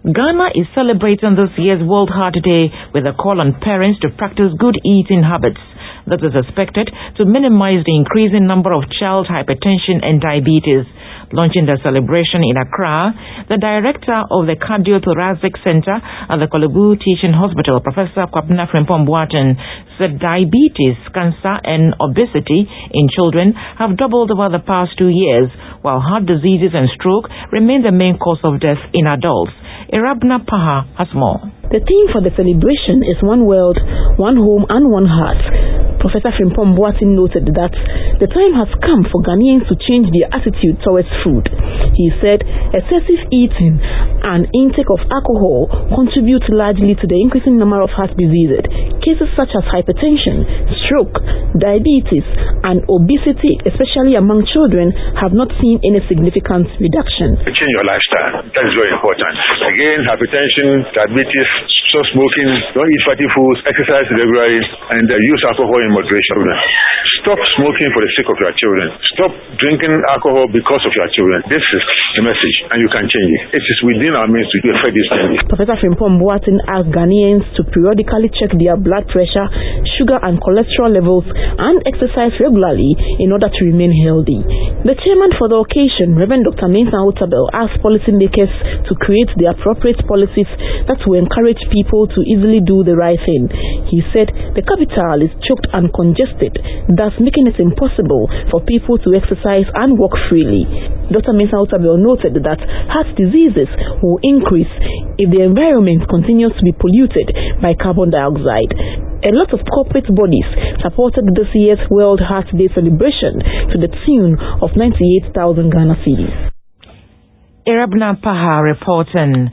Ghana is celebrating this year's World Heart Day with a call on parents to practice good eating habits. That is expected to minimize the increasing number of child hypertension and diabetes. Launching the celebration in Accra, the director of the Cardiothoracic Center at the Korle Bu Teaching Hospital, Professor Kwabena Frimpong Boateng, said diabetes, cancer and obesity in children have doubled over the past 2 years, while heart diseases and stroke remain the main cause of death in adults. Irabna Paha has more. The theme for the celebration is One World, One Home and One Heart. Professor Frimpong Boateng noted that the time has come for Ghanaians to change their attitude towards food. He said excessive eating and intake of alcohol contribute largely to the increasing number of heart diseases. Cases such as hypertension, stroke, diabetes and obesity, especially among children, have not seen any significant reduction. Change your lifestyle. That is very important. Again, hypertension, diabetes, stop smoking, don't eat fatty foods, exercise regularly, and use alcohol in moderation. Stop smoking for the sake of your children. Stop drinking alcohol because of your children. This is the message, and you can change it. It is within our means to effect these changes. Professor Frimpong Boateng asked Ghanaians to periodically check their blood pressure, sugar and cholesterol levels, and exercise regularly in order to remain healthy. The chairman for the occasion, Reverend Dr. Mensah Otabil, asked policymakers to create the appropriate policies that will encourage people to easily do the right thing. He said the capital is choked and congested, thus making it impossible for people to exercise and walk freely. Dr. Mensah Otabil noted that heart diseases will increase if the environment continues to be polluted by carbon dioxide. A lot of corporate bodies supported this year's World Heart Day celebration to the tune of 98,000 Ghana cedis. Irabna Paha reporting.